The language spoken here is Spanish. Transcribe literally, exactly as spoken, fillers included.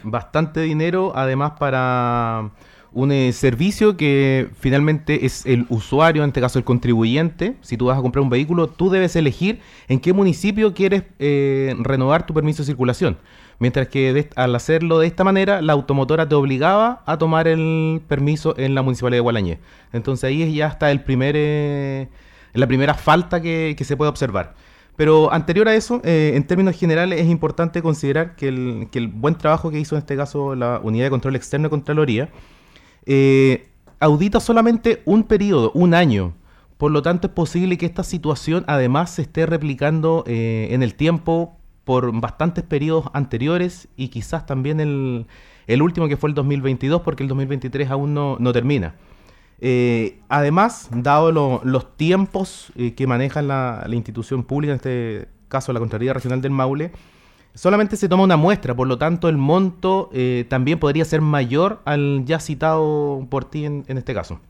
bastante dinero, además para un eh, servicio que finalmente es el usuario, en este caso el contribuyente. Si tú vas a comprar un vehículo, tú debes elegir en qué municipio quieres eh, renovar tu permiso de circulación. Mientras que de, al hacerlo de esta manera, la automotora te obligaba a tomar el permiso en la municipalidad de Gualañé. Entonces ahí ya está el primer, eh, la primera falta que, que se puede observar. Pero anterior a eso, eh, en términos generales, es importante considerar que el, que el buen trabajo que hizo en este caso la Unidad de Control Externo de Contraloría eh, audita solamente un periodo, un año. Por lo tanto, es posible que esta situación además se esté replicando eh, en el tiempo por bastantes periodos anteriores y quizás también el, el último que fue el dos mil veintidós, porque el dos mil veintitrés aún no, no termina. Eh, además, dado lo, los tiempos eh, que maneja la, la institución pública, en este caso la Contraloría Regional del Maule, solamente se toma una muestra, por lo tanto el monto eh, también podría ser mayor al ya citado por ti en, en este caso.